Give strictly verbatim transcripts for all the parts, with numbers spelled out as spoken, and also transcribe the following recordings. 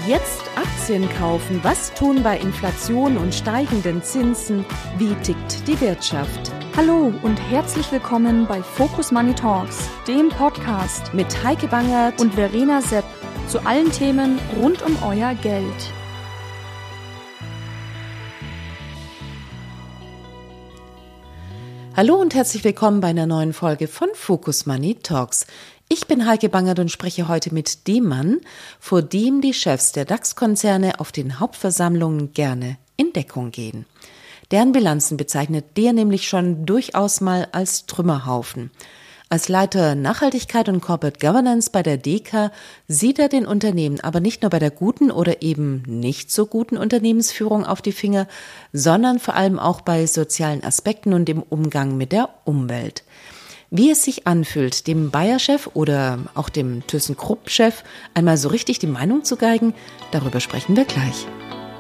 Jetzt Aktien kaufen. Was tun bei Inflation und steigenden Zinsen? Wie tickt die Wirtschaft? Hallo und herzlich willkommen bei Focus Money Talks, dem Podcast Mit Heike Bangert und Verena Sepp zu allen Themen rund um euer Geld. Hallo und herzlich willkommen bei einer neuen Folge von Focus Money Talks. Ich bin Heike Bangert und spreche heute mit dem Mann, vor dem die Chefs der DAX-Konzerne auf den Hauptversammlungen gerne in Deckung gehen. Deren Bilanzen bezeichnet der nämlich schon durchaus mal als Trümmerhaufen. Als Leiter Nachhaltigkeit und Corporate Governance bei der D K sieht er den Unternehmen aber nicht nur bei der guten oder eben nicht so guten Unternehmensführung auf die Finger, sondern vor allem auch bei sozialen Aspekten und dem Umgang mit der Umwelt. Wie es sich anfühlt, dem Bayer-Chef oder auch dem ThyssenKrupp-Chef einmal so richtig die Meinung zu geigen, darüber sprechen wir gleich.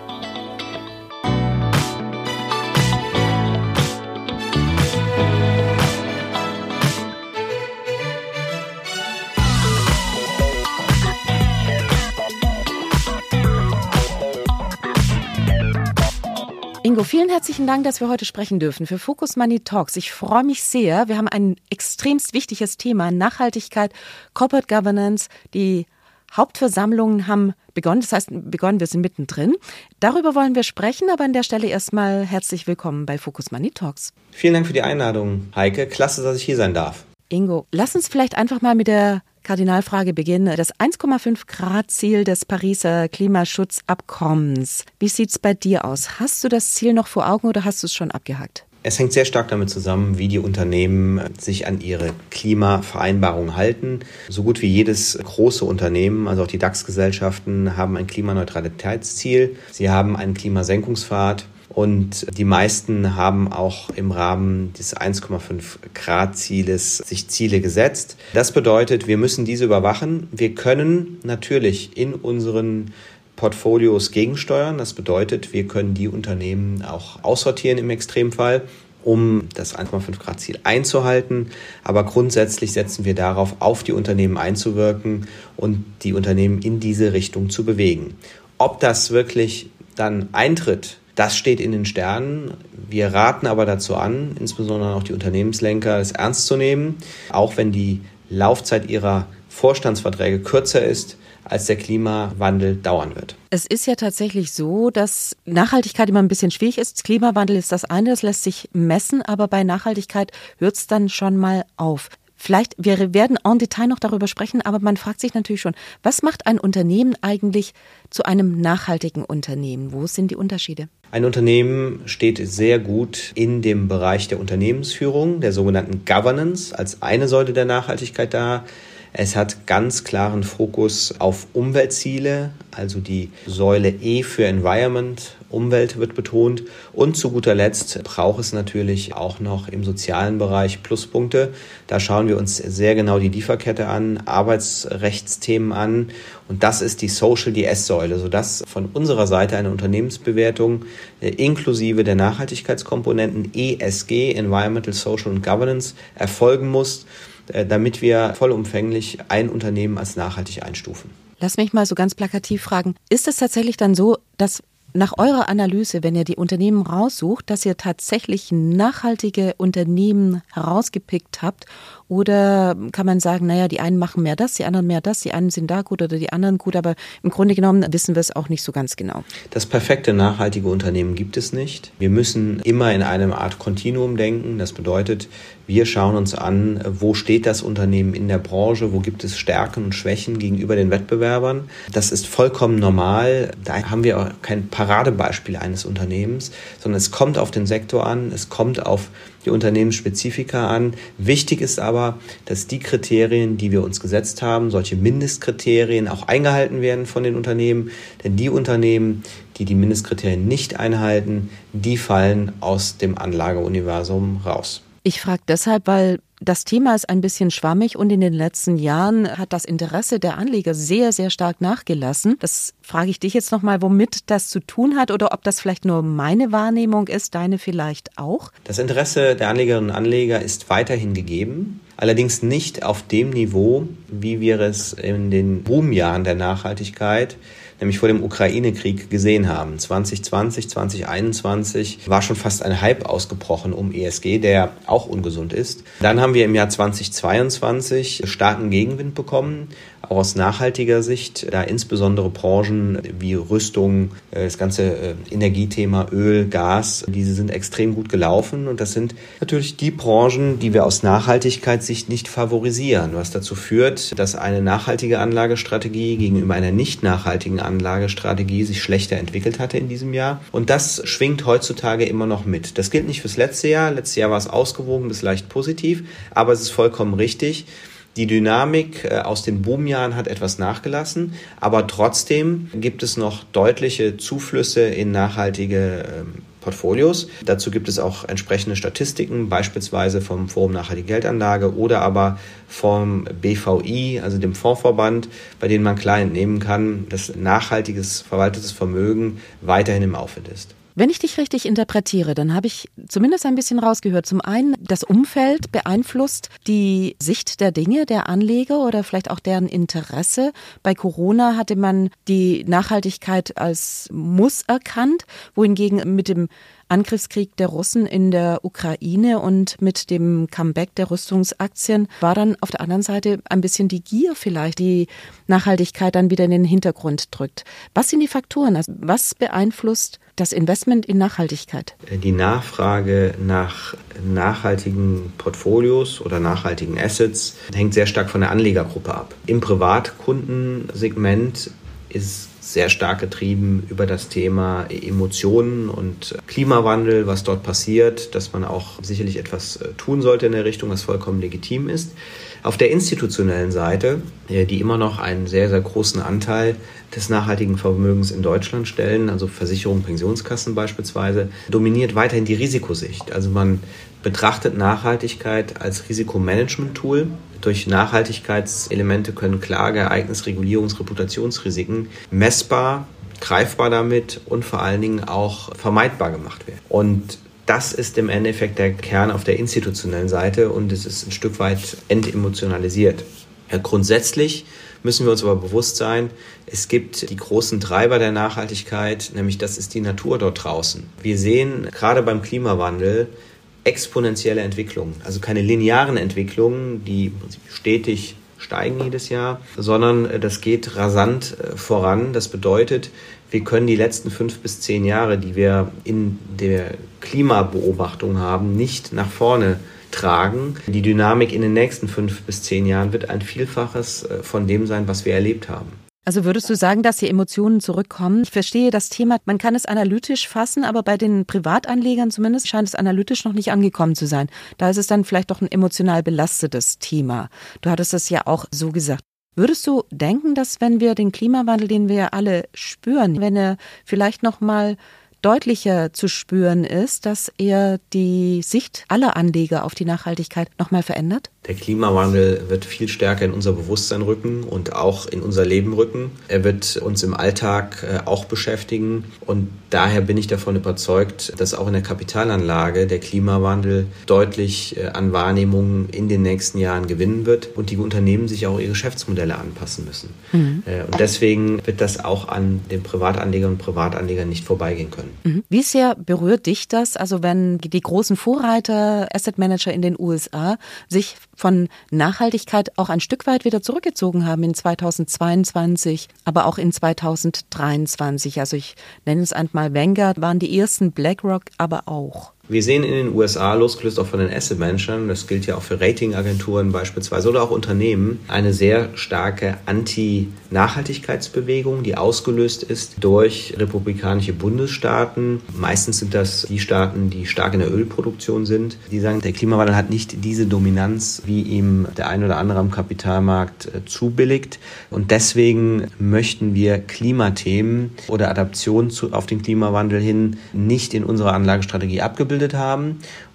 Ingo, vielen herzlichen Dank, dass wir heute sprechen dürfen für Focus Money Talks. Ich freue mich sehr. Wir haben ein extremst wichtiges Thema, Nachhaltigkeit, Corporate Governance. Die Hauptversammlungen haben begonnen, das heißt begonnen, wir sind mittendrin. Darüber wollen wir sprechen, aber an der Stelle erstmal herzlich willkommen bei Focus Money Talks. Vielen Dank für die Einladung, Heike. Klasse, dass ich hier sein darf. Ingo, lass uns vielleicht einfach mal mit der Kardinalfrage beginnen. Das eins Komma fünf Grad Ziel des Pariser Klimaschutzabkommens. Wie sieht's bei dir aus? Hast du das Ziel noch vor Augen oder hast du es schon abgehakt? Es hängt sehr stark damit zusammen, wie die Unternehmen sich an ihre Klimavereinbarungen halten. So gut wie jedes große Unternehmen, also auch die DAX-Gesellschaften, haben ein Klimaneutralitätsziel. Sie haben einen Klimasenkungspfad. Und die meisten haben auch im Rahmen des eins Komma fünf Grad Zieles sich Ziele gesetzt. Das bedeutet, wir müssen diese überwachen. Wir können natürlich in unseren Portfolios gegensteuern. Das bedeutet, wir können die Unternehmen auch aussortieren im Extremfall, um das eins Komma fünf Grad Ziel einzuhalten. Aber grundsätzlich setzen wir darauf, auf die Unternehmen einzuwirken und die Unternehmen in diese Richtung zu bewegen. Ob das wirklich dann eintritt, das steht in den Sternen. Wir raten aber dazu an, insbesondere auch die Unternehmenslenker, es ernst zu nehmen, auch wenn die Laufzeit ihrer Vorstandsverträge kürzer ist, als der Klimawandel dauern wird. Es ist ja tatsächlich so, dass Nachhaltigkeit immer ein bisschen schwierig ist. Klimawandel ist das eine, das lässt sich messen, aber bei Nachhaltigkeit hört es dann schon mal auf. Vielleicht, wir werden en Detail noch darüber sprechen, aber man fragt sich natürlich schon, was macht ein Unternehmen eigentlich zu einem nachhaltigen Unternehmen? Wo sind die Unterschiede? Ein Unternehmen steht sehr gut in dem Bereich der Unternehmensführung, der sogenannten Governance, als eine Säule der Nachhaltigkeit da. Es hat ganz klaren Fokus auf Umweltziele, also die Säule E für Environment, Umwelt wird betont. Und zu guter Letzt braucht es natürlich auch noch im sozialen Bereich Pluspunkte. Da schauen wir uns sehr genau die Lieferkette an, Arbeitsrechtsthemen an. Und das ist die Social, die S-Säule, sodass von unserer Seite eine Unternehmensbewertung äh, inklusive der Nachhaltigkeitskomponenten E S G, Environmental, Social und Governance, erfolgen muss, äh, damit wir vollumfänglich ein Unternehmen als nachhaltig einstufen. Lass mich mal so ganz plakativ fragen, ist es tatsächlich dann so, dass nach eurer Analyse, wenn ihr die Unternehmen raussucht, dass ihr tatsächlich nachhaltige Unternehmen herausgepickt habt? Oder kann man sagen, naja, die einen machen mehr das, die anderen mehr das, die einen sind da gut oder die anderen gut, aber im Grunde genommen wissen wir es auch nicht so ganz genau. Das perfekte nachhaltige Unternehmen gibt es nicht. Wir müssen immer in einer Art Kontinuum denken. Das bedeutet, wir schauen uns an, wo steht das Unternehmen in der Branche, wo gibt es Stärken und Schwächen gegenüber den Wettbewerbern. Das ist vollkommen normal. Da haben wir auch kein Paradebeispiel eines Unternehmens, sondern es kommt auf den Sektor an, es kommt auf die Unternehmensspezifika an. Wichtig ist aber, dass die Kriterien, die wir uns gesetzt haben, solche Mindestkriterien auch eingehalten werden von den Unternehmen. Denn die Unternehmen, die die Mindestkriterien nicht einhalten, die fallen aus dem Anlageuniversum raus. Ich frage deshalb, weil das Thema ist ein bisschen schwammig und in den letzten Jahren hat das Interesse der Anleger sehr, sehr stark nachgelassen. Das frage ich dich jetzt nochmal, womit das zu tun hat oder ob das vielleicht nur meine Wahrnehmung ist, deine vielleicht auch? Das Interesse der Anlegerinnen und Anleger ist weiterhin gegeben. allerdings nicht auf dem Niveau, wie wir es in den Boomjahren der Nachhaltigkeit, nämlich vor dem Ukraine-Krieg, gesehen haben. zwanzig zwanzig, zwanzig einundzwanzig war schon fast ein Hype ausgebrochen um E S G, der auch ungesund ist. Dann haben wir im Jahr zwanzig zweiundzwanzig starken Gegenwind bekommen, auch aus nachhaltiger Sicht, da insbesondere Branchen wie Rüstung, das ganze Energiethema, Öl, Gas, diese sind extrem gut gelaufen und das sind natürlich die Branchen, die wir aus Nachhaltigkeitssicht nicht favorisieren, was dazu führt, dass eine nachhaltige Anlagestrategie gegenüber einer nicht nachhaltigen Anlagestrategie sich schlechter entwickelt hatte in diesem Jahr und das schwingt heutzutage immer noch mit. Das gilt nicht fürs letzte Jahr, letztes Jahr war es ausgewogen bis leicht positiv, aber es ist vollkommen richtig. Die Dynamik aus den Boomjahren hat etwas nachgelassen, aber trotzdem gibt es noch deutliche Zuflüsse in nachhaltige Portfolios. Dazu gibt es auch entsprechende Statistiken, beispielsweise vom Forum Nachhaltige Geldanlage oder aber vom B V I, also dem Fondsverband, bei denen man klar entnehmen kann, dass nachhaltiges verwaltetes Vermögen weiterhin im Aufwind ist. Wenn ich dich richtig interpretiere, dann habe ich zumindest ein bisschen rausgehört. Zum einen, das Umfeld beeinflusst die Sicht der Dinge, der Anleger oder vielleicht auch deren Interesse. Bei Corona hatte man die Nachhaltigkeit als Muss erkannt, wohingegen mit dem Angriffskrieg der Russen in der Ukraine und mit dem Comeback der Rüstungsaktien war dann auf der anderen Seite ein bisschen die Gier vielleicht, die Nachhaltigkeit dann wieder in den Hintergrund drückt. Was sind die Faktoren? Also was beeinflusst das Investment in Nachhaltigkeit? Die Nachfrage nach nachhaltigen Portfolios oder nachhaltigen Assets hängt sehr stark von der Anlegergruppe ab. Im Privatkundensegment ist sehr stark getrieben über das Thema Emotionen und Klimawandel, was dort passiert, dass man auch sicherlich etwas tun sollte in der Richtung, was vollkommen legitim ist. Auf der institutionellen Seite, die immer noch einen sehr, sehr großen Anteil des nachhaltigen Vermögens in Deutschland stellen, also Versicherungen, Pensionskassen beispielsweise, dominiert weiterhin die Risikosicht. Also man betrachtet Nachhaltigkeit als Risikomanagement-Tool. Durch Nachhaltigkeitselemente können Klage-, Ereignis-, Regulierungs-, Reputationsrisiken messbar, greifbar damit und vor allen Dingen auch vermeidbar gemacht werden. Und das ist im Endeffekt der Kern auf der institutionellen Seite und es ist ein Stück weit entemotionalisiert. Ja, grundsätzlich müssen wir uns aber bewusst sein, es gibt die großen Treiber der Nachhaltigkeit, nämlich das ist die Natur dort draußen. Wir sehen gerade beim Klimawandel exponentielle Entwicklungen, also keine linearen Entwicklungen, die stetig steigen jedes Jahr, sondern das geht rasant voran. Das bedeutet, wir können die letzten fünf bis zehn Jahre, die wir in der Klimabeobachtung haben, nicht nach vorne tragen. Die Dynamik in den nächsten fünf bis zehn Jahren wird ein Vielfaches von dem sein, was wir erlebt haben. Also würdest du sagen, dass die Emotionen zurückkommen? Ich verstehe das Thema, man kann es analytisch fassen, aber bei den Privatanlegern zumindest scheint es analytisch noch nicht angekommen zu sein. Da ist es dann vielleicht doch ein emotional belastetes Thema. Du hattest das ja auch so gesagt. Würdest du denken, dass wenn wir den Klimawandel, den wir ja alle spüren, wenn er vielleicht noch mal deutlicher zu spüren ist, dass er die Sicht aller Anleger auf die Nachhaltigkeit noch mal verändert? Der Klimawandel wird viel stärker in unser Bewusstsein rücken und auch in unser Leben rücken. Er wird uns im Alltag auch beschäftigen und daher bin ich davon überzeugt, dass auch in der Kapitalanlage der Klimawandel deutlich an Wahrnehmung in den nächsten Jahren gewinnen wird und die Unternehmen sich auch ihre Geschäftsmodelle anpassen müssen. Mhm. Und deswegen wird das auch an den Privatanlegern und Privatanlegern nicht vorbeigehen können. Mhm. Wie sehr berührt dich das, also wenn die großen Vorreiter, Asset Manager in den U S A sich von Nachhaltigkeit auch ein Stück weit wieder zurückgezogen haben in zweitausendzweiundzwanzig, aber auch in zweitausenddreiundzwanzig. Also ich nenne es einmal Vanguard, waren die ersten, BlackRock aber auch. Wir sehen in den U S A, losgelöst auch von den Asset-Managern, das gilt ja auch für Ratingagenturen beispielsweise oder auch Unternehmen, eine sehr starke Anti-Nachhaltigkeitsbewegung, die ausgelöst ist durch republikanische Bundesstaaten. Meistens sind das die Staaten, die stark in der Ölproduktion sind. Die sagen, der Klimawandel hat nicht diese Dominanz, wie ihm der ein oder andere am Kapitalmarkt zubilligt. Und deswegen möchten wir Klimathemen oder Adaptionen auf den Klimawandel hin nicht in unserer Anlagestrategie abgebildet haben.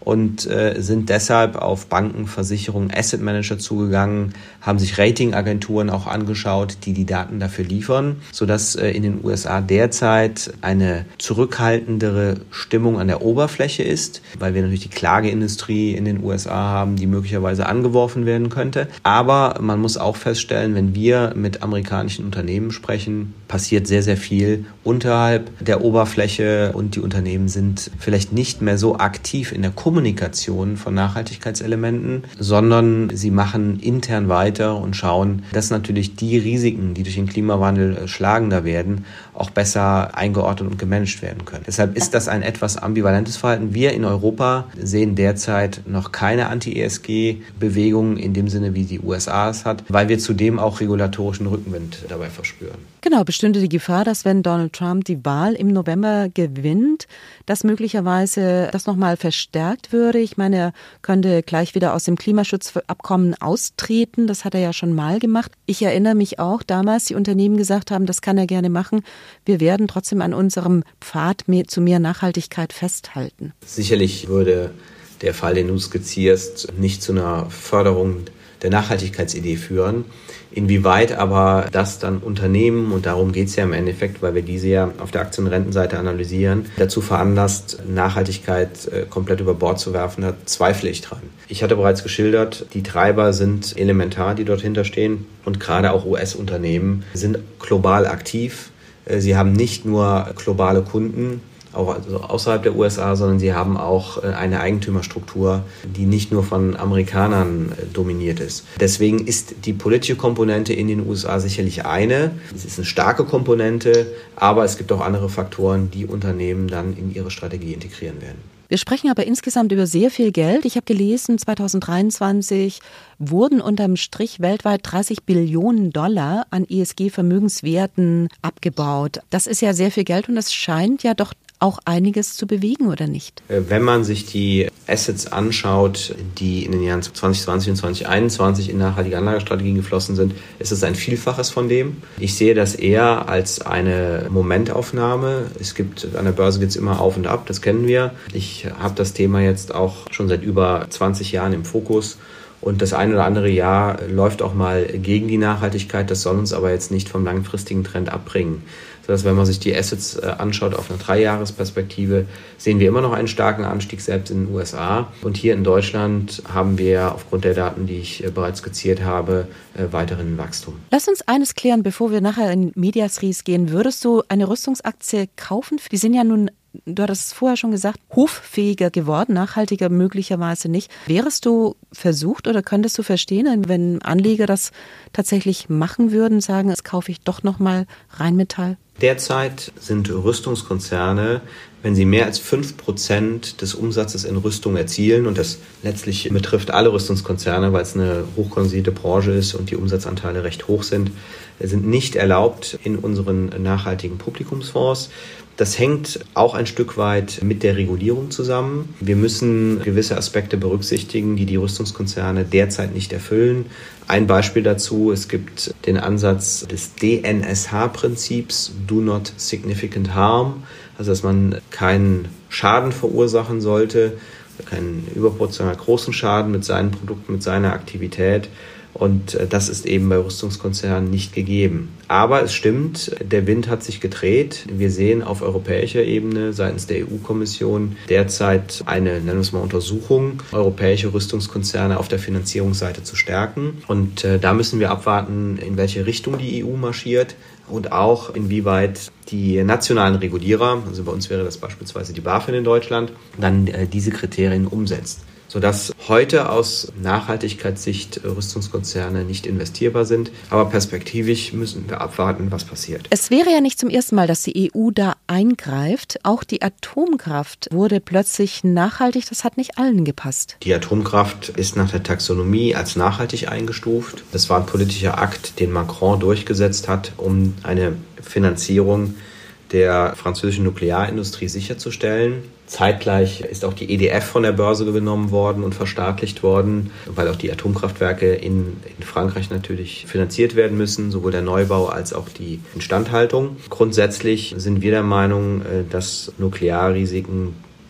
und äh, sind deshalb auf Banken, Versicherungen, Asset Manager zugegangen, haben sich Ratingagenturen auch angeschaut, die die Daten dafür liefern, sodass äh, in den U S A derzeit eine zurückhaltendere Stimmung an der Oberfläche ist, weil wir natürlich die Klageindustrie in den U S A haben, die möglicherweise angeworfen werden könnte. Aber man muss auch feststellen, wenn wir mit amerikanischen Unternehmen sprechen, passiert sehr, sehr viel unterhalb der Oberfläche und die Unternehmen sind vielleicht nicht mehr so aktiv in der Kommunikation von Nachhaltigkeitselementen, sondern sie machen intern weiter und schauen, dass natürlich die Risiken, die durch den Klimawandel schlagender werden, auch besser eingeordnet und gemanagt werden können. Deshalb ist das ein etwas ambivalentes Verhalten. Wir in Europa sehen derzeit noch keine Anti-E S G-Bewegung in dem Sinne, wie die U S A es hat, weil wir zudem auch regulatorischen Rückenwind dabei verspüren. Genau, bestünde die Gefahr, dass wenn Donald Trump die Wahl im November gewinnt, dass möglicherweise das nochmal verstärkt würde. Ich meine, er könnte gleich wieder aus dem Klimaschutzabkommen austreten. Das hat er ja schon mal gemacht. Ich erinnere mich auch, damals die Unternehmen gesagt haben, das kann er gerne machen. Wir werden trotzdem an unserem Pfad mehr, zu mehr Nachhaltigkeit festhalten. Sicherlich würde der Fall, den du skizzierst, nicht zu einer Förderung der Nachhaltigkeitsidee führen. Inwieweit aber das dann Unternehmen, und darum geht es ja im Endeffekt, weil wir diese ja auf der Aktien- und Rentenseite analysieren, dazu veranlasst, Nachhaltigkeit äh, komplett über Bord zu werfen, da zweifle ich dran. Ich hatte bereits geschildert, die Treiber sind elementar, die dort hinterstehen, und gerade auch U S-Unternehmen sind global aktiv. Äh, sie haben nicht nur globale Kunden, auch also außerhalb der U S A, sondern sie haben auch eine Eigentümerstruktur, die nicht nur von Amerikanern dominiert ist. Deswegen ist die politische Komponente in den U S A sicherlich eine. Es ist eine starke Komponente, aber es gibt auch andere Faktoren, die Unternehmen dann in ihre Strategie integrieren werden. Wir sprechen aber insgesamt über sehr viel Geld. Ich habe gelesen, zwanzig dreiundzwanzig wurden unterm Strich weltweit dreißig Billionen Dollar an E S G-Vermögenswerten abgebaut. Das ist ja sehr viel Geld und das scheint ja doch auch einiges zu bewegen, oder nicht? Wenn man sich die Assets anschaut, die in den Jahren zwanzig zwanzig und zwanzig einundzwanzig in nachhaltige Anlagestrategien geflossen sind, ist es ein Vielfaches von dem. Ich sehe das eher als eine Momentaufnahme. Es gibt, an der Börse geht es immer auf und ab, das kennen wir. Ich habe das Thema jetzt auch schon seit über zwanzig Jahren im Fokus. Und das ein oder andere Jahr läuft auch mal gegen die Nachhaltigkeit. Das soll uns aber jetzt nicht vom langfristigen Trend abbringen. Sodass, wenn man sich die Assets anschaut auf einer Dreijahresperspektive, sehen wir immer noch einen starken Anstieg selbst in den U S A. Und hier in Deutschland haben wir aufgrund der Daten, die ich bereits skizziert habe, weiterhin Wachstum. Lass uns eines klären, bevor wir nachher in Medias Res gehen. Würdest du eine Rüstungsaktie kaufen? Die sind ja nun, du hattest es vorher schon gesagt, hoffähiger geworden, nachhaltiger möglicherweise nicht. Wärest du versucht oder könntest du verstehen, wenn Anleger das tatsächlich machen würden, sagen, jetzt kaufe ich doch nochmal Rheinmetall? Derzeit sind Rüstungskonzerne, wenn sie mehr als fünf Prozent des Umsatzes in Rüstung erzielen, und das letztlich betrifft alle Rüstungskonzerne, weil es eine hochkonkurrierte Branche ist und die Umsatzanteile recht hoch sind, sind nicht erlaubt in unseren nachhaltigen Publikumsfonds. Das hängt auch ein Stück weit mit der Regulierung zusammen. Wir müssen gewisse Aspekte berücksichtigen, die die Rüstungskonzerne derzeit nicht erfüllen. Ein Beispiel dazu, es gibt den Ansatz des D N S H-Prinzips, Do Not Significant Harm, also dass man keinen Schaden verursachen sollte, keinen überproportional großen Schaden mit seinen Produkten, mit seiner Aktivität. Und das ist eben bei Rüstungskonzernen nicht gegeben. Aber es stimmt, der Wind hat sich gedreht. Wir sehen auf europäischer Ebene seitens der E U-Kommission derzeit eine, nennen wir es mal, Untersuchung, europäische Rüstungskonzerne auf der Finanzierungsseite zu stärken. Und äh, da müssen wir abwarten, in welche Richtung die E U marschiert und auch inwieweit die nationalen Regulierer, also bei uns wäre das beispielsweise die BaFin in Deutschland, dann äh, diese Kriterien umsetzt, sodass heute aus Nachhaltigkeitssicht Rüstungskonzerne nicht investierbar sind. Aber perspektivisch müssen wir abwarten, was passiert. Es wäre ja nicht zum ersten Mal, dass die E U da eingreift. Auch die Atomkraft wurde plötzlich nachhaltig. Das hat nicht allen gepasst. Die Atomkraft ist nach der Taxonomie als nachhaltig eingestuft. Das war ein politischer Akt, den Macron durchgesetzt hat, um eine Finanzierung der französischen Nuklearindustrie sicherzustellen. Zeitgleich ist auch die E D F von der Börse genommen worden und verstaatlicht worden, weil auch die Atomkraftwerke in, in Frankreich natürlich finanziert werden müssen, sowohl der Neubau als auch die Instandhaltung. Grundsätzlich sind wir der Meinung, dass Nuklearrisiken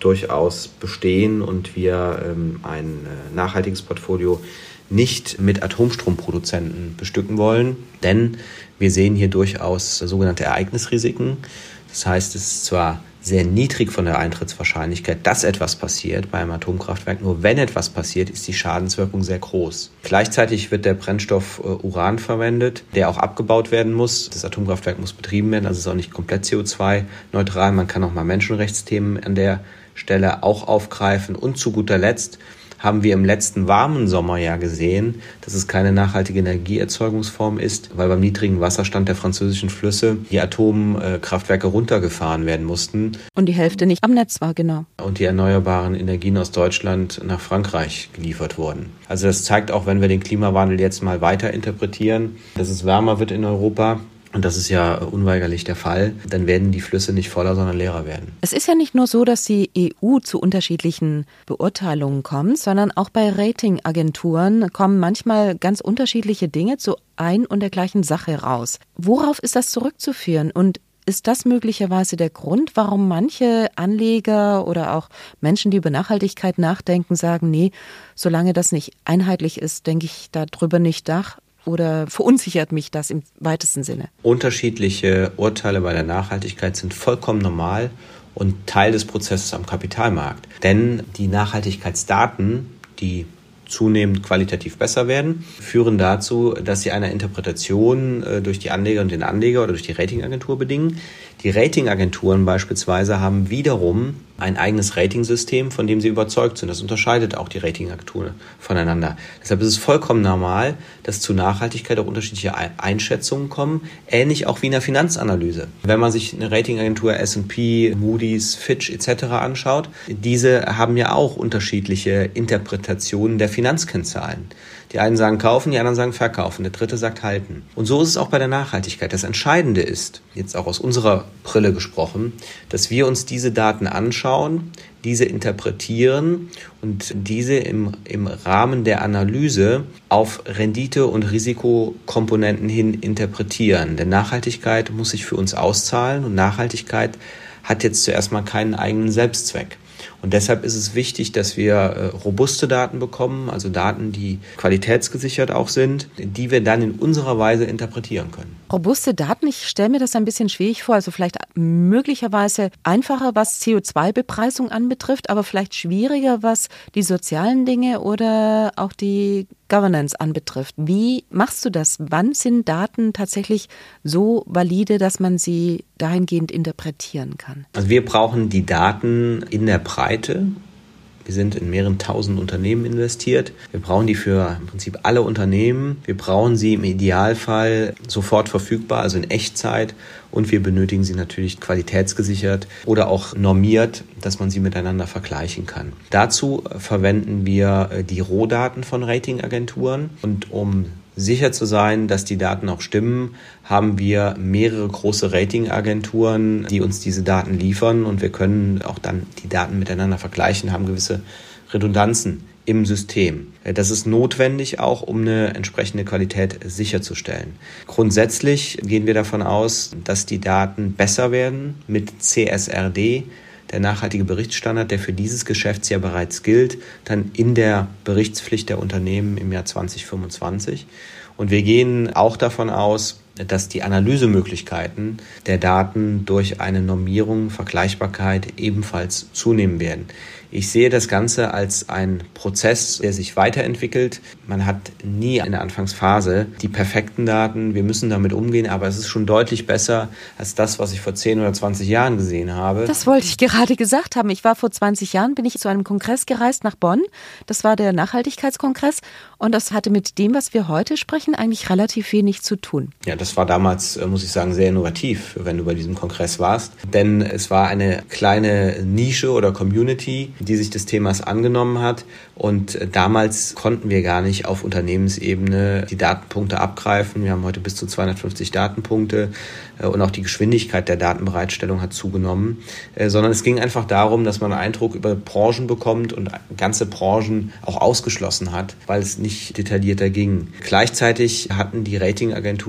durchaus bestehen und wir ähm, ein äh, nachhaltiges Portfolio nicht mit Atomstromproduzenten bestücken wollen, denn wir sehen hier durchaus sogenannte Ereignisrisiken. Das heißt, es ist zwar sehr niedrig von der Eintrittswahrscheinlichkeit, dass etwas passiert bei einem Atomkraftwerk. Nur wenn etwas passiert, ist die Schadenswirkung sehr groß. Gleichzeitig wird der Brennstoff äh, Uran verwendet, der auch abgebaut werden muss. Das Atomkraftwerk muss betrieben werden, also ist auch nicht komplett C O zwei neutral. Man kann auch mal Menschenrechtsthemen an der Stelle auch aufgreifen. Und zu guter Letzt haben wir im letzten warmen Sommer ja gesehen, dass es keine nachhaltige Energieerzeugungsform ist, weil beim niedrigen Wasserstand der französischen Flüsse die Atomkraftwerke runtergefahren werden mussten. Und die Hälfte nicht am Netz war, genau. Und die erneuerbaren Energien aus Deutschland nach Frankreich geliefert wurden. Also das zeigt auch, wenn wir den Klimawandel jetzt mal weiter interpretieren, dass es wärmer wird in Europa. Und das ist ja unweigerlich der Fall. Dann werden die Flüsse nicht voller, sondern leerer werden. Es ist ja nicht nur so, dass die E U zu unterschiedlichen Beurteilungen kommt, sondern auch bei Ratingagenturen kommen manchmal ganz unterschiedliche Dinge zu ein und der gleichen Sache raus. Worauf ist das zurückzuführen? Und ist das möglicherweise der Grund, warum manche Anleger oder auch Menschen, die über Nachhaltigkeit nachdenken, sagen, nee, solange das nicht einheitlich ist, denke ich darüber nicht nach? Oder verunsichert mich das im weitesten Sinne? Unterschiedliche Urteile bei der Nachhaltigkeit sind vollkommen normal und Teil des Prozesses am Kapitalmarkt. Denn die Nachhaltigkeitsdaten, die zunehmend qualitativ besser werden, führen dazu, dass sie einer Interpretation durch die Anleger und den Anleger oder durch die Ratingagentur bedingen. Die Ratingagenturen beispielsweise haben wiederum ein eigenes Ratingsystem, von dem sie überzeugt sind. Das unterscheidet auch die Ratingagenturen voneinander. Deshalb ist es vollkommen normal, dass zu Nachhaltigkeit auch unterschiedliche Einschätzungen kommen, ähnlich auch wie in der Finanzanalyse. Wenn man sich eine Ratingagentur S und P, Moody's, Fitch et cetera anschaut, diese haben ja auch unterschiedliche Interpretationen der Finanzkennzahlen. Die einen sagen kaufen, die anderen sagen verkaufen, der dritte sagt halten. Und so ist es auch bei der Nachhaltigkeit. Das Entscheidende ist, jetzt auch aus unserer Brille gesprochen, dass wir uns diese Daten anschauen, diese interpretieren und diese im, im Rahmen der Analyse auf Rendite- und Risikokomponenten hin interpretieren. Denn Nachhaltigkeit muss sich für uns auszahlen und Nachhaltigkeit hat jetzt zuerst mal keinen eigenen Selbstzweck. Und deshalb ist es wichtig, dass wir äh, robuste Daten bekommen, also Daten, die qualitätsgesichert auch sind, die wir dann in unserer Weise interpretieren können. Robuste Daten, ich stelle mir das ein bisschen schwierig vor, also vielleicht möglicherweise einfacher, was C O zwei Bepreisung anbetrifft, aber vielleicht schwieriger, was die sozialen Dinge oder auch die Governance anbetrifft. Wie machst du das? Wann sind Daten tatsächlich so valide, dass man sie dahingehend interpretieren kann? Also wir brauchen die Daten in der Breite. Wir sind in mehreren tausend Unternehmen investiert. Wir brauchen die für im Prinzip alle Unternehmen. Wir brauchen sie im Idealfall sofort verfügbar, also in Echtzeit. Und wir benötigen sie natürlich qualitätsgesichert oder auch normiert, dass man sie miteinander vergleichen kann. Dazu verwenden wir die Rohdaten von Ratingagenturen. Und um sicher zu sein, dass die Daten auch stimmen, haben wir mehrere große Ratingagenturen, die uns diese Daten liefern und wir können auch dann die Daten miteinander vergleichen, haben gewisse Redundanzen im System. Das ist notwendig auch, um eine entsprechende Qualität sicherzustellen. Grundsätzlich gehen wir davon aus, dass die Daten besser werden mit C S R D, der nachhaltige Berichtsstandard, der für dieses Geschäftsjahr bereits gilt, dann in der Berichtspflicht der Unternehmen im Jahr zwanzig fünfundzwanzig. Und wir gehen auch davon aus, dass die Analysemöglichkeiten der Daten durch eine Normierung, Vergleichbarkeit ebenfalls zunehmen werden. Ich sehe das Ganze als einen Prozess, der sich weiterentwickelt. Man hat nie eine Anfangsphase die perfekten Daten. Wir müssen damit umgehen, aber es ist schon deutlich besser als das, was ich vor zehn oder zwanzig Jahren gesehen habe. Das wollte ich gerade gesagt haben. Ich war vor zwanzig Jahren, bin ich zu einem Kongress gereist nach Bonn. Das war der Nachhaltigkeitskongress und das hatte mit dem, was wir heute sprechen, eigentlich relativ wenig zu tun. Ja, das war damals, muss ich sagen, sehr innovativ, wenn du bei diesem Kongress warst. Denn es war eine kleine Nische oder Community, die sich des Themas angenommen hat. Und damals konnten wir gar nicht auf Unternehmensebene die Datenpunkte abgreifen. Wir haben heute bis zu zweihundertfünfzig Datenpunkte und auch die Geschwindigkeit der Datenbereitstellung hat zugenommen. Sondern es ging einfach darum, dass man einen Eindruck über Branchen bekommt und ganze Branchen auch ausgeschlossen hat, weil es nicht detaillierter ging. Gleichzeitig hatten die Ratingagenturen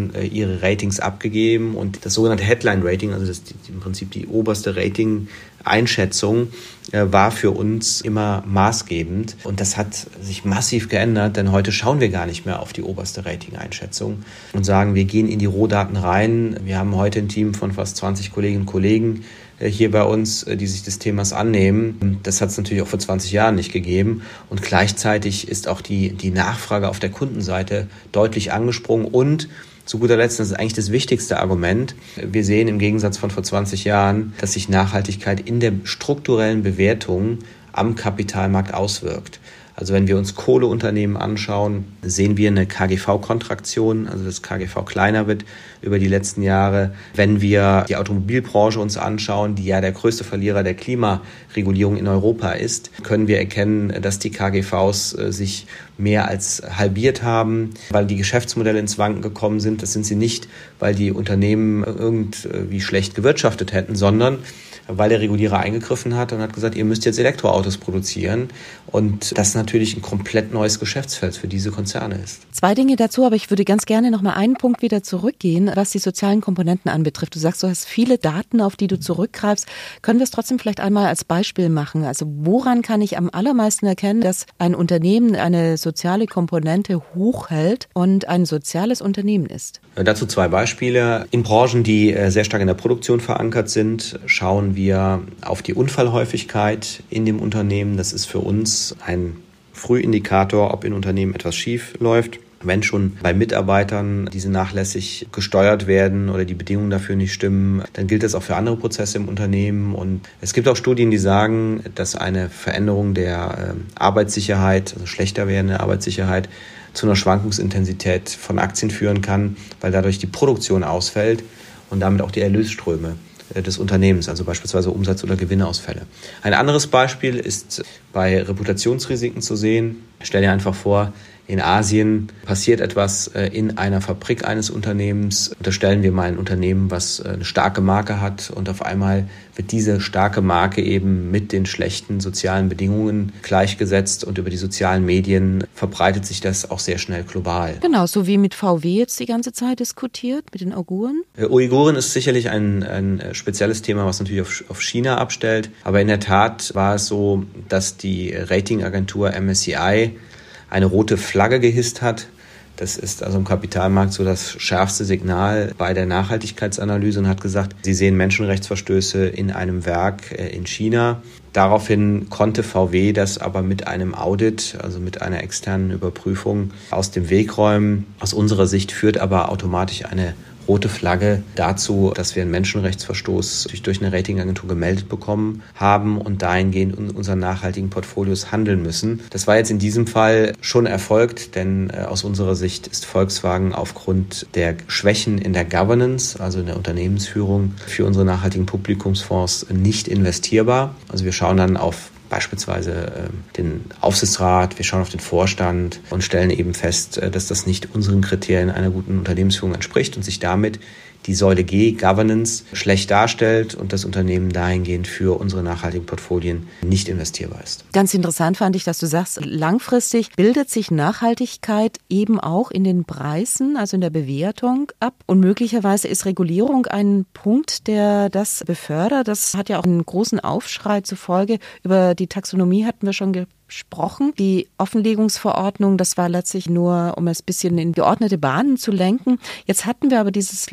schon ihre Ratings abgegeben und das sogenannte Headline-Rating, also das die, im Prinzip die oberste Rating-Einschätzung, war für uns immer maßgebend. Und das hat sich massiv geändert, denn heute schauen wir gar nicht mehr auf die oberste Rating-Einschätzung und sagen, wir gehen in die Rohdaten rein. Wir haben heute ein Team von fast zwanzig Kolleginnen und Kollegen hier bei uns, die sich des Themas annehmen. Das hat es natürlich auch vor zwanzig Jahren nicht gegeben. Und gleichzeitig ist auch die, die Nachfrage auf der Kundenseite deutlich angesprungen. Und zu guter Letzt, das ist eigentlich das wichtigste Argument, wir sehen im Gegensatz von vor zwanzig Jahren, dass sich Nachhaltigkeit in der strukturellen Bewertung am Kapitalmarkt auswirkt. Also wenn wir uns Kohleunternehmen anschauen, sehen wir eine K G V-Kontraktion, also das K G V kleiner wird über die letzten Jahre. Wenn wir die Automobilbranche uns anschauen, die ja der größte Verlierer der Klimaregulierung in Europa ist, können wir erkennen, dass die K G Vs sich mehr als halbiert haben, weil die Geschäftsmodelle ins Wanken gekommen sind. Das sind sie nicht, weil die Unternehmen irgendwie schlecht gewirtschaftet hätten, sondern weil der Regulierer eingegriffen hat und hat gesagt, ihr müsst jetzt Elektroautos produzieren. Und das natürlich ein komplett neues Geschäftsfeld für diese Konzerne ist. Zwei Dinge dazu, aber ich würde ganz gerne noch mal einen Punkt wieder zurückgehen, was die sozialen Komponenten anbetrifft. Du sagst, du hast viele Daten, auf die du zurückgreifst. Können wir es trotzdem vielleicht einmal als Beispiel machen? Also woran kann ich am allermeisten erkennen, dass ein Unternehmen eine soziale Komponente hochhält und ein soziales Unternehmen ist? Dazu zwei Beispiele. In Branchen, die sehr stark in der Produktion verankert sind, schauen wir auf die Unfallhäufigkeit in dem Unternehmen. Das ist für uns ein Frühindikator, ob in Unternehmen etwas schief läuft. Wenn schon bei Mitarbeitern diese nachlässig gesteuert werden oder die Bedingungen dafür nicht stimmen, dann gilt das auch für andere Prozesse im Unternehmen. Und es gibt auch Studien, die sagen, dass eine Veränderung der Arbeitssicherheit, also schlechter werdende Arbeitssicherheit, zu einer Schwankungsintensität von Aktien führen kann, weil dadurch die Produktion ausfällt und damit auch die Erlösströme des Unternehmens, also beispielsweise Umsatz- oder Gewinnausfälle. Ein anderes Beispiel ist bei Reputationsrisiken zu sehen. Stell dir einfach vor, in Asien passiert etwas in einer Fabrik eines Unternehmens. Unterstellen wir mal ein Unternehmen, was eine starke Marke hat und auf einmal wird diese starke Marke eben mit den schlechten sozialen Bedingungen gleichgesetzt und über die sozialen Medien verbreitet sich das auch sehr schnell global. Genau, so wie mit V W jetzt die ganze Zeit diskutiert, mit den Uiguren. Uiguren ist sicherlich ein, ein spezielles Thema, was natürlich auf, auf China abstellt. Aber in der Tat war es so, dass die Ratingagentur M S C I eine rote Flagge gehisst hat. Das ist also im Kapitalmarkt so das schärfste Signal bei der Nachhaltigkeitsanalyse und hat gesagt, sie sehen Menschenrechtsverstöße in einem Werk in China. Daraufhin konnte V W das aber mit einem Audit, also mit einer externen Überprüfung aus dem Weg räumen. Aus unserer Sicht führt aber automatisch eine rote Flagge dazu, dass wir einen Menschenrechtsverstoß durch, durch eine Ratingagentur gemeldet bekommen haben und dahingehend in unseren nachhaltigen Portfolios handeln müssen. Das war jetzt in diesem Fall schon erfolgt, denn äh, aus unserer Sicht ist Volkswagen aufgrund der Schwächen in der Governance, also in der Unternehmensführung, für unsere nachhaltigen Publikumsfonds nicht investierbar. Also wir schauen dann auf beispielsweise äh, den Aufsichtsrat, wir schauen auf den Vorstand und stellen eben fest, äh, dass das nicht unseren Kriterien einer guten Unternehmensführung entspricht und sich damit die Säule G, Governance, schlecht darstellt und das Unternehmen dahingehend für unsere nachhaltigen Portfolien nicht investierbar ist. Ganz interessant fand ich, dass du sagst, langfristig bildet sich Nachhaltigkeit eben auch in den Preisen, also in der Bewertung ab. Und möglicherweise ist Regulierung ein Punkt, der das befördert. Das hat ja auch einen großen Aufschrei zur Folge. Über die Taxonomie hatten wir schon gesprochen. Gesprochen. Die Offenlegungsverordnung, das war letztlich nur, um es ein bisschen in geordnete Bahnen zu lenken. Jetzt hatten wir aber dieses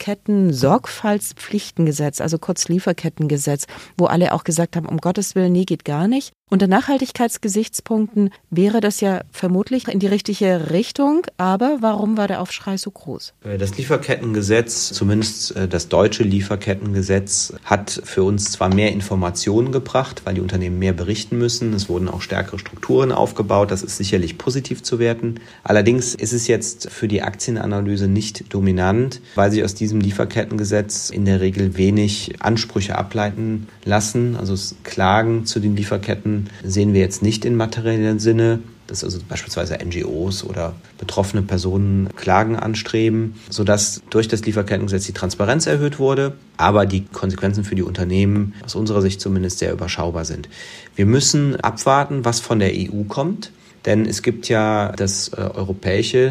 Lieferketten-Sorgfaltspflichtengesetz, also kurz Lieferkettengesetz, wo alle auch gesagt haben, um Gottes Willen, nee, geht gar nicht. Unter Nachhaltigkeitsgesichtspunkten wäre das ja vermutlich in die richtige Richtung, aber warum war der Aufschrei so groß? Das Lieferkettengesetz, zumindest das deutsche Lieferkettengesetz, hat für uns zwar mehr Informationen gebracht, weil die Unternehmen mehr berichten müssen. Es wurden auch stärkere Strukturen aufgebaut. Das ist sicherlich positiv zu werten. Allerdings ist es jetzt für die Aktienanalyse nicht dominant, weil sich aus diesem Lieferkettengesetz in der Regel wenig Ansprüche ableiten lassen. Also Klagen zu den Lieferketten sehen wir jetzt nicht in materiellen Sinne, dass also beispielsweise N G Os oder betroffene Personen Klagen anstreben, sodass durch das Lieferkettengesetz die Transparenz erhöht wurde, aber die Konsequenzen für die Unternehmen aus unserer Sicht zumindest sehr überschaubar sind. Wir müssen abwarten, was von der E U kommt, denn es gibt ja das äh, europäische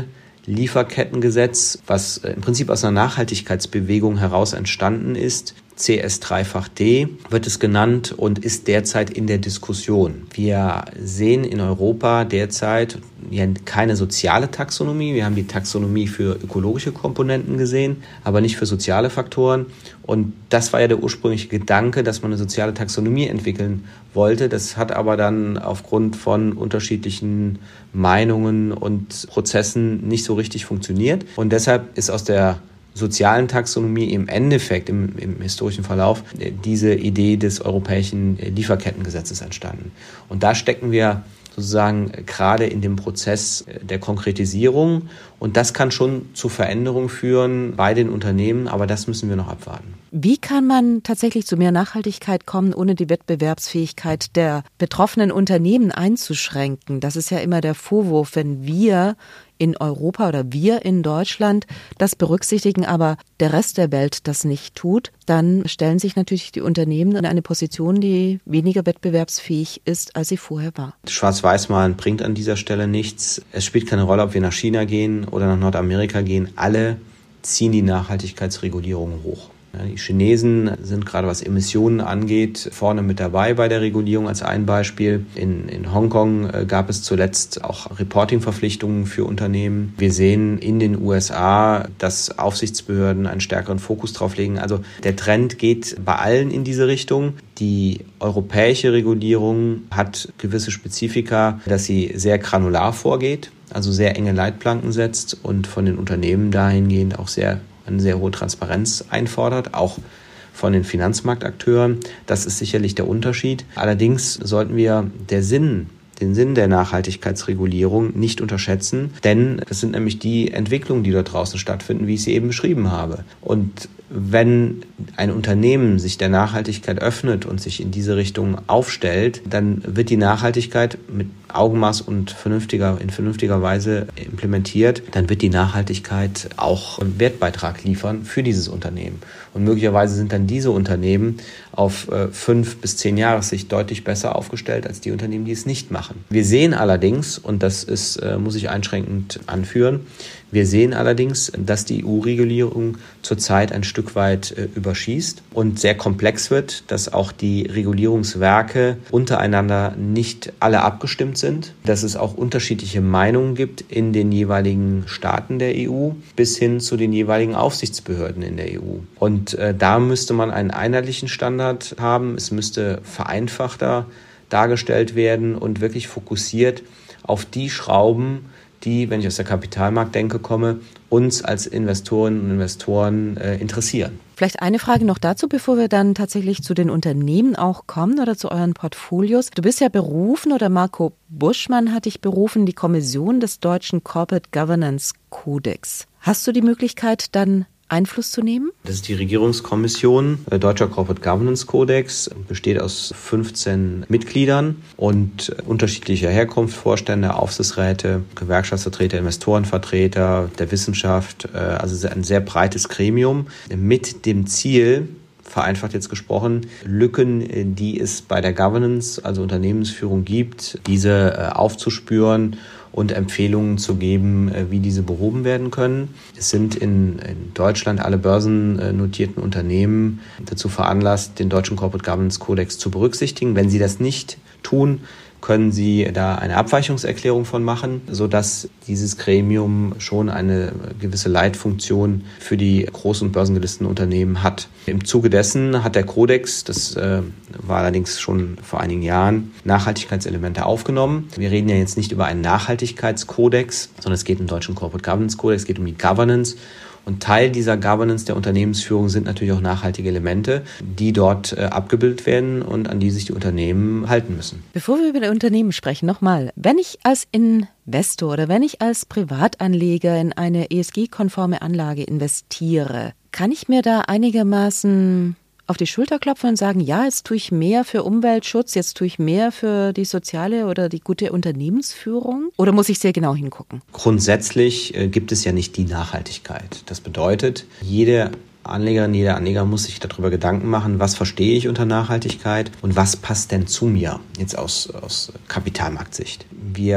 Lieferkettengesetz, was im Prinzip aus einer Nachhaltigkeitsbewegung heraus entstanden ist. C S drei D wird es genannt und ist derzeit in der Diskussion. Wir sehen in Europa derzeit ja keine soziale Taxonomie. Wir haben die Taxonomie für ökologische Komponenten gesehen, aber nicht für soziale Faktoren. Und das war ja der ursprüngliche Gedanke, dass man eine soziale Taxonomie entwickeln wollte. Das hat aber dann aufgrund von unterschiedlichen Meinungen und Prozessen nicht so richtig funktioniert. Und deshalb ist aus der sozialen Taxonomie im Endeffekt, im, im historischen Verlauf, diese Idee des europäischen Lieferkettengesetzes entstanden. Und da stecken wir sozusagen gerade in dem Prozess der Konkretisierung. Und das kann schon zu Veränderungen führen bei den Unternehmen, aber das müssen wir noch abwarten. Wie kann man tatsächlich zu mehr Nachhaltigkeit kommen, ohne die Wettbewerbsfähigkeit der betroffenen Unternehmen einzuschränken? Das ist ja immer der Vorwurf, wenn wir in Europa oder wir in Deutschland das berücksichtigen, aber der Rest der Welt das nicht tut, dann stellen sich natürlich die Unternehmen in eine Position, die weniger wettbewerbsfähig ist, als sie vorher war. Schwarz-Weiß-Malen bringt an dieser Stelle nichts. Es spielt keine Rolle, ob wir nach China gehen oder nach Nordamerika gehen. Alle ziehen die Nachhaltigkeitsregulierung hoch. Die Chinesen sind gerade, was Emissionen angeht, vorne mit dabei bei der Regulierung als ein Beispiel. In, in Hongkong gab es zuletzt auch Reporting-Verpflichtungen für Unternehmen. Wir sehen in den U S A, dass Aufsichtsbehörden einen stärkeren Fokus drauf legen. Also der Trend geht bei allen in diese Richtung. Die europäische Regulierung hat gewisse Spezifika, dass sie sehr granular vorgeht, also sehr enge Leitplanken setzt und von den Unternehmen dahingehend auch sehr eine sehr hohe Transparenz einfordert, auch von den Finanzmarktakteuren. Das ist sicherlich der Unterschied. Allerdings sollten wir der Sinn, den Sinn der Nachhaltigkeitsregulierung nicht unterschätzen, denn es sind nämlich die Entwicklungen, die dort draußen stattfinden, wie ich sie eben beschrieben habe. Und wenn ein Unternehmen sich der Nachhaltigkeit öffnet und sich in diese Richtung aufstellt, dann wird die Nachhaltigkeit mit Augenmaß und vernünftiger, in vernünftiger Weise implementiert, dann wird die Nachhaltigkeit auch einen Wertbeitrag liefern für dieses Unternehmen. Und möglicherweise sind dann diese Unternehmen auf äh, fünf bis zehn Jahressicht deutlich besser aufgestellt als die Unternehmen, die es nicht machen. Wir sehen allerdings, und das ist, äh, muss ich einschränkend anführen, wir sehen allerdings, dass die E U-Regulierung zurzeit ein Stück weit äh, überschießt und sehr komplex wird, dass auch die Regulierungswerke untereinander nicht alle abgestimmt sind, dass es auch unterschiedliche Meinungen gibt in den jeweiligen Staaten der E U bis hin zu den jeweiligen Aufsichtsbehörden in der E U. Und äh, da müsste man einen einheitlichen Standard haben. Es müsste vereinfachter dargestellt werden und wirklich fokussiert auf die Schrauben, die, wenn ich aus der Kapitalmarktdenke komme, uns als Investorinnen und Investoren äh, interessieren. Vielleicht eine Frage noch dazu, bevor wir dann tatsächlich zu den Unternehmen auch kommen oder zu euren Portfolios. Du bist ja berufen oder Marco Buschmann hat dich berufen, die Kommission des Deutschen Corporate Governance Codex. Hast du die Möglichkeit, dann Einfluss zu nehmen? Das ist die Regierungskommission. Der Deutscher Corporate Governance Codex besteht aus fünfzehn Mitgliedern und unterschiedlicher Herkunft, Vorstände, Aufsichtsräte, Gewerkschaftsvertreter, Investorenvertreter, der Wissenschaft, also ein sehr breites Gremium mit dem Ziel, vereinfacht jetzt gesprochen, Lücken, die es bei der Governance, also Unternehmensführung gibt, diese aufzuspüren und Empfehlungen zu geben, wie diese behoben werden können. Es sind in, in Deutschland alle börsennotierten Unternehmen dazu veranlasst, den Deutschen Corporate Governance Codex zu berücksichtigen. Wenn sie das nicht tun, können Sie da eine Abweichungserklärung von machen, sodass dieses Gremium schon eine gewisse Leitfunktion für die großen und börsengelisteten Unternehmen hat. Im Zuge dessen hat der Kodex, das äh, war allerdings schon vor einigen Jahren, Nachhaltigkeitselemente aufgenommen. Wir reden ja jetzt nicht über einen Nachhaltigkeitskodex, sondern es geht um den Deutschen Corporate Governance Codex, es geht um die Governance. Und Teil dieser Governance der Unternehmensführung sind natürlich auch nachhaltige Elemente, die dort äh, abgebildet werden und an die sich die Unternehmen halten müssen. Bevor wir über die Unternehmen sprechen, nochmal, wenn ich als Investor oder wenn ich als Privatanleger in eine E S G-konforme Anlage investiere, kann ich mir da einigermaßen auf die Schulter klopfen und sagen, ja, jetzt tue ich mehr für Umweltschutz, jetzt tue ich mehr für die soziale oder die gute Unternehmensführung? Oder muss ich sehr genau hingucken? Grundsätzlich äh, gibt es ja nicht die Nachhaltigkeit. Das bedeutet, jede Anlegerin, jeder Anleger muss sich darüber Gedanken machen, was verstehe ich unter Nachhaltigkeit und was passt denn zu mir, jetzt aus, aus Kapitalmarktsicht. Wir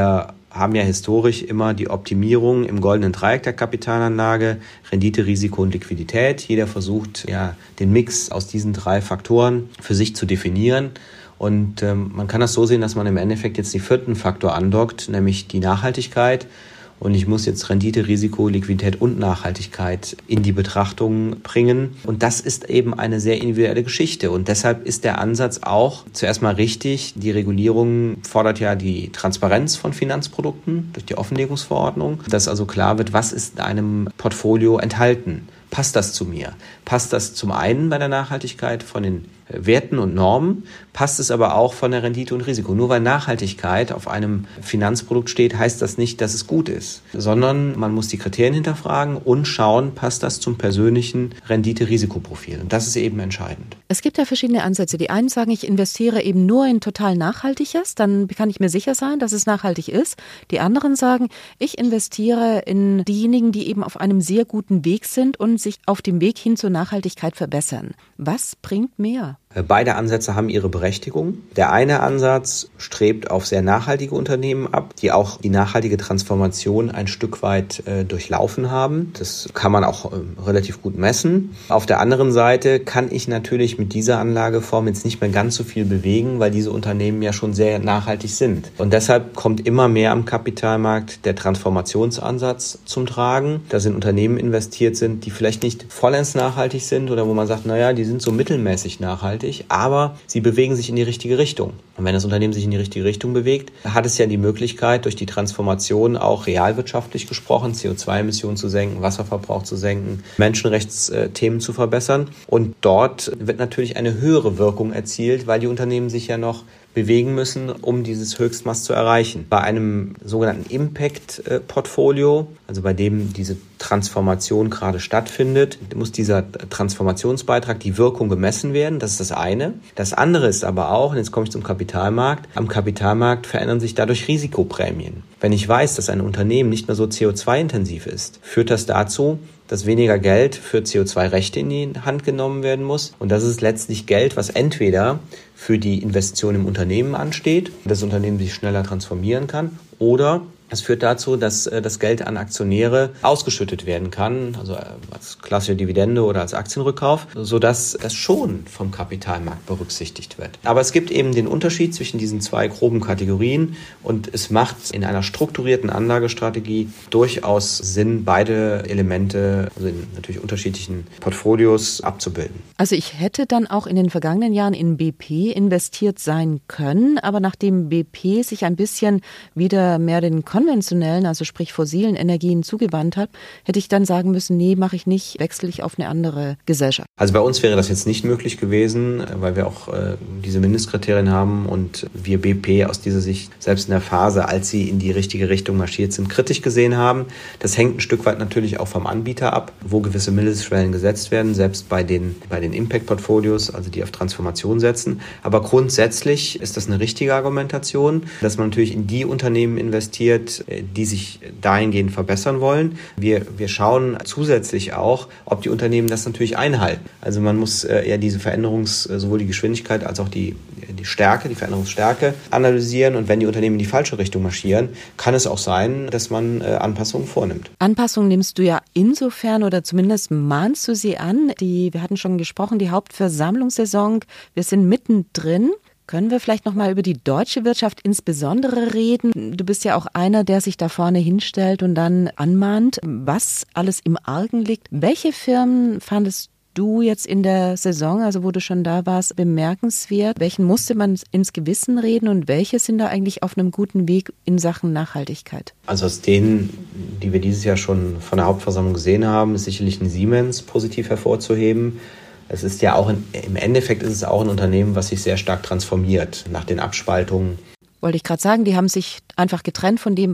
haben ja historisch immer die Optimierung im goldenen Dreieck der Kapitalanlage, Rendite, Risiko und Liquidität. Jeder versucht ja den Mix aus diesen drei Faktoren für sich zu definieren. Und ähm, man kann das so sehen, dass man im Endeffekt jetzt den vierten Faktor andockt, nämlich die Nachhaltigkeit. Und ich muss jetzt Rendite, Risiko, Liquidität und Nachhaltigkeit in die Betrachtung bringen. Und das ist eben eine sehr individuelle Geschichte. Und deshalb ist der Ansatz auch zuerst mal richtig. Die Regulierung fordert ja die Transparenz von Finanzprodukten durch die Offenlegungsverordnung, dass also klar wird, was ist in einem Portfolio enthalten. Passt das zu mir? Passt das zum einen bei der Nachhaltigkeit von den Werten und Normen, passt es aber auch von der Rendite und Risiko. Nur weil Nachhaltigkeit auf einem Finanzprodukt steht, heißt das nicht, dass es gut ist, sondern man muss die Kriterien hinterfragen und schauen, passt das zum persönlichen Rendite-Risikoprofil. Und das ist eben entscheidend. Es gibt ja verschiedene Ansätze. Die einen sagen, ich investiere eben nur in total Nachhaltiges, dann kann ich mir sicher sein, dass es nachhaltig ist. Die anderen sagen, ich investiere in diejenigen, die eben auf einem sehr guten Weg sind und sich auf dem Weg hin zur Nachhaltigkeit verbessern. Was bringt mehr? Beide Ansätze haben ihre Berechtigung. Der eine Ansatz strebt auf sehr nachhaltige Unternehmen ab, die auch die nachhaltige Transformation ein Stück weit äh, durchlaufen haben. Das kann man auch äh, relativ gut messen. Auf der anderen Seite kann ich natürlich mit dieser Anlageform jetzt nicht mehr ganz so viel bewegen, weil diese Unternehmen ja schon sehr nachhaltig sind. Und deshalb kommt immer mehr am Kapitalmarkt der Transformationsansatz zum Tragen. Da sind Unternehmen investiert sind, die vielleicht nicht vollends nachhaltig sind oder wo man sagt, naja, die sind so mittelmäßig nachhaltig. Aber sie bewegen sich in die richtige Richtung. Und wenn das Unternehmen sich in die richtige Richtung bewegt, hat es ja die Möglichkeit, durch die Transformation auch realwirtschaftlich gesprochen, C O zwei Emissionen zu senken, Wasserverbrauch zu senken, Menschenrechtsthemen zu verbessern. Und dort wird natürlich eine höhere Wirkung erzielt, weil die Unternehmen sich ja noch bewegen müssen, um dieses Höchstmaß zu erreichen. Bei einem sogenannten Impact-Portfolio, also bei dem diese Transformation gerade stattfindet, muss dieser Transformationsbeitrag, die Wirkung gemessen werden. Das ist das eine. Das andere ist aber auch, und jetzt komme ich zum Kapitalmarkt, am Kapitalmarkt verändern sich dadurch Risikoprämien. Wenn ich weiß, dass ein Unternehmen nicht mehr so C O zwei intensiv ist, führt das dazu, dass weniger Geld für C O zwei Rechte in die Hand genommen werden muss. Und das ist letztlich Geld, was entweder für die Investition im Unternehmen ansteht, das Unternehmen sich schneller transformieren kann, oder es führt dazu, dass das Geld an Aktionäre ausgeschüttet werden kann, also als klassische Dividende oder als Aktienrückkauf, sodass das schon vom Kapitalmarkt berücksichtigt wird. Aber es gibt eben den Unterschied zwischen diesen zwei groben Kategorien und es macht in einer strukturierten Anlagestrategie durchaus Sinn, beide Elemente, also in natürlich unterschiedlichen Portfolios, abzubilden. Also ich hätte dann auch in den vergangenen Jahren in B P investiert sein können, aber nachdem B P sich ein bisschen wieder mehr den konventionellen, also sprich fossilen Energien zugewandt hat, hätte ich dann sagen müssen, nee, mache ich nicht, wechsle ich auf eine andere Gesellschaft. Also bei uns wäre das jetzt nicht möglich gewesen, weil wir auch äh, diese Mindestkriterien haben und wir B P aus dieser Sicht selbst in der Phase, als sie in die richtige Richtung marschiert sind, kritisch gesehen haben. Das hängt ein Stück weit natürlich auch vom Anbieter ab, wo gewisse Mindestschwellen gesetzt werden, selbst bei den, bei den Impact-Portfolios, also die auf Transformation setzen. Aber grundsätzlich ist das eine richtige Argumentation, dass man natürlich in die Unternehmen investiert, die sich dahingehend verbessern wollen. Wir, wir schauen zusätzlich auch, ob die Unternehmen das natürlich einhalten. Also man muss äh, ja diese Veränderungs-, sowohl die Geschwindigkeit als auch die, die Stärke, die Veränderungsstärke analysieren. Und wenn die Unternehmen in die falsche Richtung marschieren, kann es auch sein, dass man äh, Anpassungen vornimmt. Anpassungen nimmst du ja insofern oder zumindest mahnst du sie an. Die, wir hatten schon gesprochen, die Hauptversammlungssaison, wir sind mittendrin. Können wir vielleicht noch mal über die deutsche Wirtschaft insbesondere reden? Du bist ja auch einer, der sich da vorne hinstellt und dann anmahnt, was alles im Argen liegt. Welche Firmen fandest du jetzt in der Saison, also wo du schon da warst, bemerkenswert? Welchen musste man ins Gewissen reden und welche sind da eigentlich auf einem guten Weg in Sachen Nachhaltigkeit? Also aus denen, die wir dieses Jahr schon von der Hauptversammlung gesehen haben, ist sicherlich ein Siemens positiv hervorzuheben. Es ist ja auch, in, im Endeffekt ist es auch ein Unternehmen, was sich sehr stark transformiert nach den Abspaltungen. Wollte ich gerade sagen, die haben sich einfach getrennt von dem, was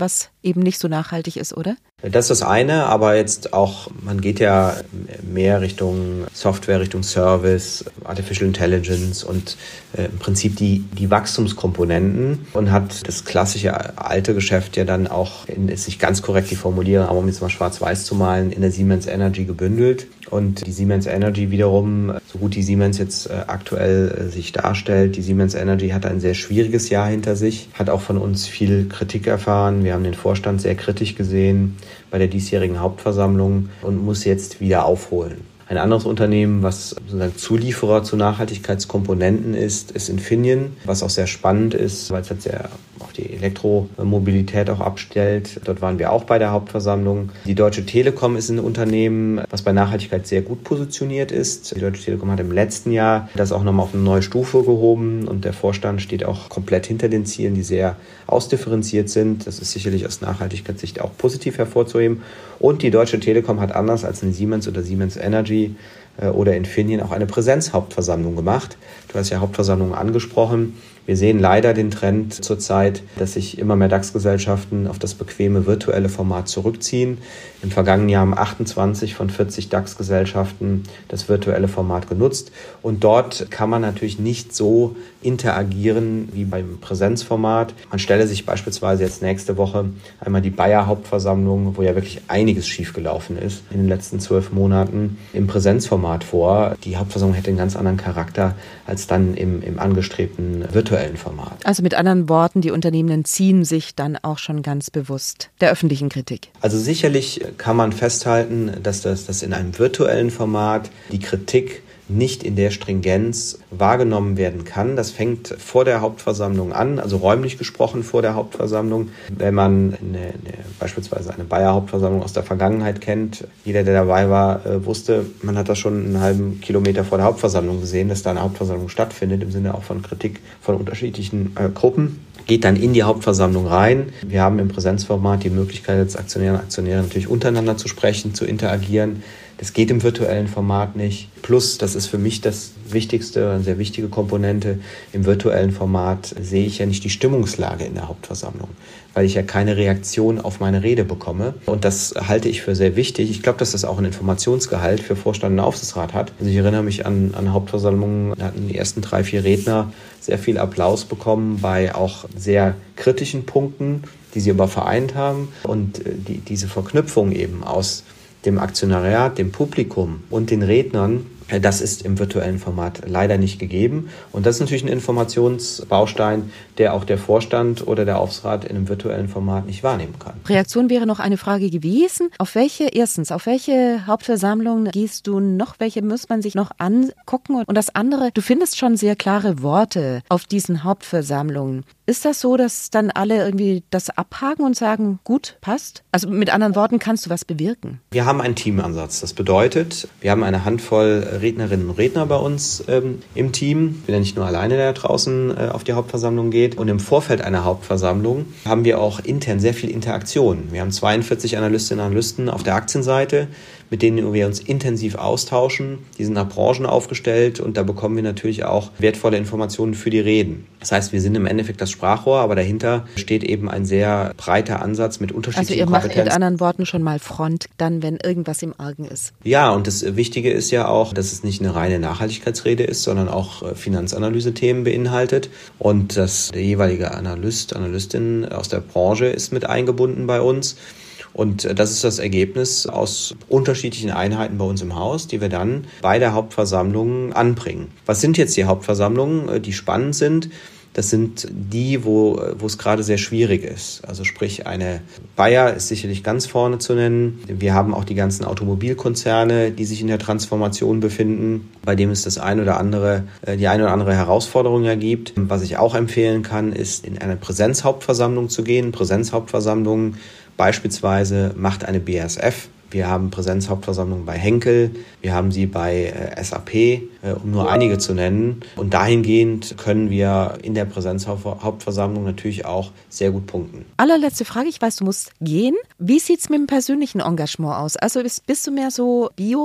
eben nicht so nachhaltig ist, oder? Das ist das eine, aber jetzt auch, man geht ja mehr Richtung Software, Richtung Service, Artificial Intelligence und äh, im Prinzip die, die Wachstumskomponenten und hat das klassische alte Geschäft ja dann auch, in, ist nicht ganz korrekt die Formulierung, aber um jetzt mal schwarz-weiß zu malen, in der Siemens Energy gebündelt. Und die Siemens Energy wiederum, so gut die Siemens jetzt äh, aktuell äh, sich darstellt, die Siemens Energy hat ein sehr schwieriges Jahr hinter sich, hat auch von uns viel Kritik erfahren. Wir haben den Vorstand sehr kritisch gesehen bei der diesjährigen Hauptversammlung und muss jetzt wieder aufholen. Ein anderes Unternehmen, was sozusagen Zulieferer zu Nachhaltigkeitskomponenten ist, ist Infineon, was auch sehr spannend ist, weil es halt sehr auf die Elektromobilität auch abstellt. Dort waren wir auch bei der Hauptversammlung. Die Deutsche Telekom ist ein Unternehmen, was bei Nachhaltigkeit sehr gut positioniert ist. Die Deutsche Telekom hat im letzten Jahr das auch nochmal auf eine neue Stufe gehoben und der Vorstand steht auch komplett hinter den Zielen, die sehr ausdifferenziert sind. Das ist sicherlich aus Nachhaltigkeitssicht auch positiv hervorzuheben. Und die Deutsche Telekom hat anders als eine Siemens oder Siemens Energy oder Infineon auch eine Präsenzhauptversammlung gemacht. Du hast ja Hauptversammlungen angesprochen. Wir sehen leider den Trend zurzeit, dass sich immer mehr DAX-Gesellschaften auf das bequeme virtuelle Format zurückziehen. Im vergangenen Jahr haben achtundzwanzig von vierzig DAX-Gesellschaften das virtuelle Format genutzt. Und dort kann man natürlich nicht so interagieren wie beim Präsenzformat. Man stelle sich beispielsweise jetzt nächste Woche einmal die Bayer-Hauptversammlung, wo ja wirklich einiges schiefgelaufen ist in den letzten zwölf Monaten, im Präsenzformat vor. Die Hauptversammlung hätte einen ganz anderen Charakter als dann im, im angestrebten virtuellen Format. Also mit anderen Worten, die Unternehmen entziehen sich dann auch schon ganz bewusst der öffentlichen Kritik. Also sicherlich kann man festhalten, dass das dass in einem virtuellen Format die Kritik nicht in der Stringenz wahrgenommen werden kann. Das fängt vor der Hauptversammlung an, also räumlich gesprochen vor der Hauptversammlung. Wenn man eine, eine, beispielsweise eine Bayer-Hauptversammlung aus der Vergangenheit kennt, jeder, der dabei war, äh, wusste, man hat das schon einen halben Kilometer vor der Hauptversammlung gesehen, dass da eine Hauptversammlung stattfindet, im Sinne auch von Kritik von unterschiedlichen äh, Gruppen. Geht dann in die Hauptversammlung rein. Wir haben im Präsenzformat die Möglichkeit, als Aktionäre und Aktionäre natürlich untereinander zu sprechen, zu interagieren. Das geht im virtuellen Format nicht. Plus, das ist für mich das Wichtigste, eine sehr wichtige Komponente, im virtuellen Format sehe ich ja nicht die Stimmungslage in der Hauptversammlung, weil ich ja keine Reaktion auf meine Rede bekomme. Und das halte ich für sehr wichtig. Ich glaube, dass das auch ein Informationsgehalt für Vorstand und Aufsichtsrat hat. Also ich erinnere mich an, an Hauptversammlungen, da hatten die ersten drei, vier Redner sehr viel Applaus bekommen bei auch sehr kritischen Punkten, die sie aber vereint haben. Und die, diese Verknüpfung eben aus dem Aktionariat, dem Publikum und den Rednern, das ist im virtuellen Format leider nicht gegeben. Und das ist natürlich ein Informationsbaustein, der auch der Vorstand oder der Aufsichtsrat in einem virtuellen Format nicht wahrnehmen kann. Reaktion wäre noch eine Frage gewesen. Auf welche, erstens, auf welche Hauptversammlung gehst du noch? Welche muss man sich noch angucken? Und das andere, du findest schon sehr klare Worte auf diesen Hauptversammlungen. Ist das so, dass dann alle irgendwie das abhaken und sagen, gut, passt? Also mit anderen Worten, kannst du was bewirken? Wir haben einen Teamansatz. Das bedeutet, wir haben eine Handvoll Rednerinnen und Redner bei uns ähm, im Team. Ich bin ja nicht nur alleine, der draußen äh, auf die Hauptversammlung geht. Und im Vorfeld einer Hauptversammlung haben wir auch intern sehr viel Interaktion. Wir haben zweiundvierzig Analystinnen und Analysten auf der Aktienseite, mit denen wir uns intensiv austauschen. Die sind nach Branchen aufgestellt und da bekommen wir natürlich auch wertvolle Informationen für die Reden. Das heißt, wir sind im Endeffekt das Sprachrohr, aber dahinter steht eben ein sehr breiter Ansatz mit unterschiedlichen Kompetenzen. Also ihr macht mit anderen Worten schon mal Front, dann, wenn irgendwas im Argen ist. Ja, und das Wichtige ist ja auch, dass es nicht eine reine Nachhaltigkeitsrede ist, sondern auch Finanzanalyse-Themen beinhaltet und dass der jeweilige Analyst, Analystin aus der Branche ist mit eingebunden bei uns. Und das ist das Ergebnis aus unterschiedlichen Einheiten bei uns im Haus, die wir dann bei der Hauptversammlung anbringen. Was sind jetzt die Hauptversammlungen, die spannend sind? Das sind die, wo, wo es gerade sehr schwierig ist. Also sprich, eine Bayer ist sicherlich ganz vorne zu nennen. Wir haben auch die ganzen Automobilkonzerne, die sich in der Transformation befinden, bei dem es das ein oder andere, die eine oder andere Herausforderung ergibt. Was ich auch empfehlen kann, ist in eine Präsenzhauptversammlung zu gehen. Präsenzhauptversammlungen beispielsweise macht eine B A S F. Wir haben Präsenzhauptversammlungen bei Henkel, wir haben sie bei äh, S A P, äh, um nur einige zu nennen. Und dahingehend können wir in der Präsenzhauptversammlung natürlich auch sehr gut punkten. Allerletzte Frage, ich weiß, du musst gehen. Wie sieht es mit dem persönlichen Engagement aus? Also bist, bist du mehr so Bio?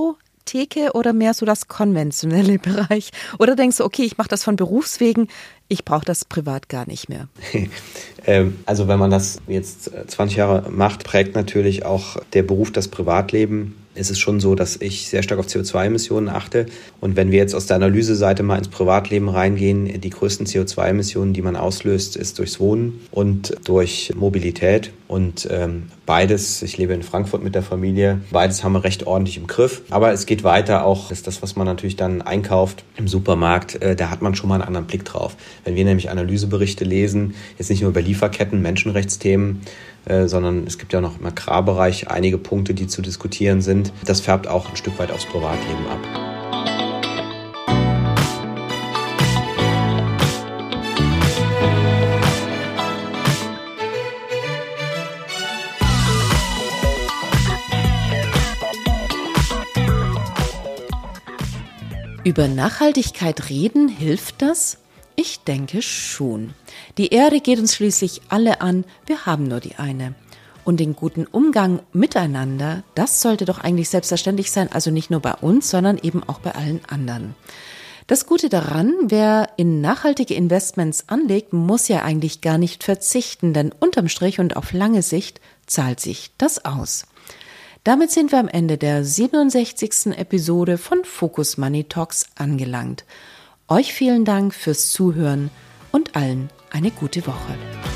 Apotheke oder mehr so das konventionelle Bereich? Oder denkst du, okay, ich mache das von Berufswegen, ich brauche das privat gar nicht mehr? Also wenn man das jetzt zwanzig Jahre macht, prägt natürlich auch der Beruf das Privatleben. Es ist schon so, dass ich sehr stark auf C O zwei Emissionen achte. Und wenn wir jetzt aus der Analyseseite mal ins Privatleben reingehen, die größten C O zwei Emissionen, die man auslöst, ist durchs Wohnen und durch Mobilität. Und ähm, beides, ich lebe in Frankfurt mit der Familie, beides haben wir recht ordentlich im Griff. Aber es geht weiter auch, das ist das, was man natürlich dann einkauft im Supermarkt, äh, da hat man schon mal einen anderen Blick drauf. Wenn wir nämlich Analyseberichte lesen, jetzt nicht nur über Lieferketten, Menschenrechtsthemen, äh, sondern es gibt ja noch im Agrarbereich einige Punkte, die zu diskutieren sind. Das färbt auch ein Stück weit aufs Privatleben ab. Über Nachhaltigkeit reden, hilft das? Ich denke schon. Die Erde geht uns schließlich alle an, wir haben nur die eine. Und den guten Umgang miteinander, das sollte doch eigentlich selbstverständlich sein, also nicht nur bei uns, sondern eben auch bei allen anderen. Das Gute daran, wer in nachhaltige Investments anlegt, muss ja eigentlich gar nicht verzichten, denn unterm Strich und auf lange Sicht zahlt sich das aus. Damit sind wir am Ende der siebenundsechzigsten Episode von Focus Money Talks angelangt. Euch vielen Dank fürs Zuhören und allen eine gute Woche.